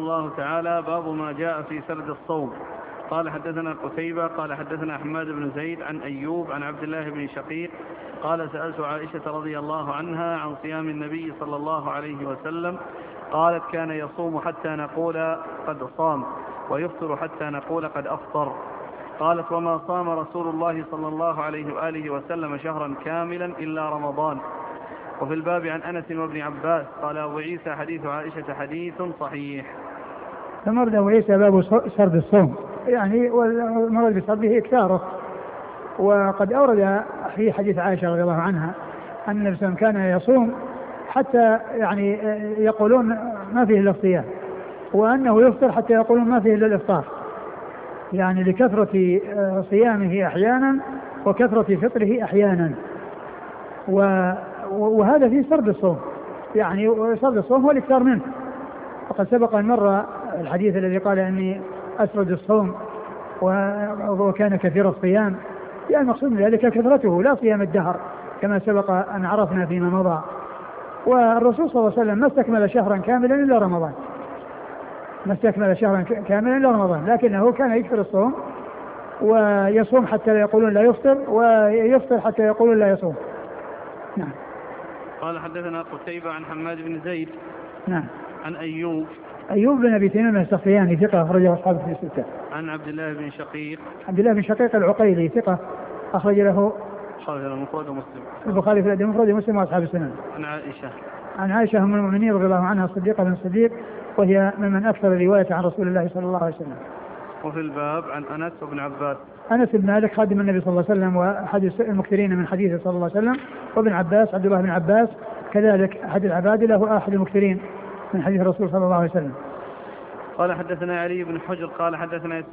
الله تعالى. باب ما جاء في سرد الصوم. قال حدثنا قتيبة قال حدثنا حماد بن زيد عن أيوب عن عبد الله بن شقيق قال سألت عائشة رضي الله عنها عن صيام النبي صلى الله عليه وسلم قالت كان يصوم حتى نقول قد صام ويفطر حتى نقول قد أفطر. قالت وما صام رسول الله صلى الله عليه وآله وسلم شهرا كاملا إلا رمضان. وفي الباب عن أنس وابن عباس. قال أبو عيسى حديث عائشة حديث صحيح. ثم ورد أبو عيسى باب سرد الصوم، يعني والمراد بسرده إكثاره. وقد أورد في حديث عائشة رضي الله عنها أن النبي صلى الله عليه وسلم كان يصوم حتى يعني يقولون ما فيه إلا الصيام، وأنه يفطر حتى يقولون ما فيه إلا الإفطار، يعني لكثرة صيامه أحيانا وكثرة فطره أحيانا. وهذا في سرد الصوم، يعني سرد الصوم هو الإكثار منه. وقد سبق أن مر الحديث الذي قال أني أسرد الصوم وكان كثير الصيام، يعني المقصود من ذلك كثرته لا صيام الدهر كما سبق أن عرفنا فيما مضى. والرسول صلى الله عليه وسلم ما استكمل شهرا كاملا إلا رمضان، ما استكمل شهرا كاملا إلا رمضان، لكنه كان يكثر الصوم ويصوم حتى لا يقولون لا يفطر، ويفطر حتى يقولون لا يصوم. نعم. قال حدثنا قتيبة عن حماد بن زيد. نعم. عن أيوب بن أبي تميم السختياني ثقة أخرجه أصحابه في الستة. عن عبد الله بن شقيق. عبد الله بن شقيق العقيلي ثقة أخرج له البخاري في الأدب المفرد ومسلم وأصحاب السنن. عن عائشة أم المؤمنين رضي الله عنها الصديقة بن الصديق، وهي ممن أكثر رواية عن رسول الله صلى الله عليه وسلم. وفي الباب عن أنس وابن عباس. أنس بن مالك خادم النبي صلى الله عليه وسلم وأحد المكثرين من حديثه صلى الله عليه وسلم، وابن عباس عبد الله بن عباس كذلك أحد العباد له أحد المكثرين من حديث الرسول صلى الله عليه وسلم. قال حدثنا علي بن حجر قال حدثنا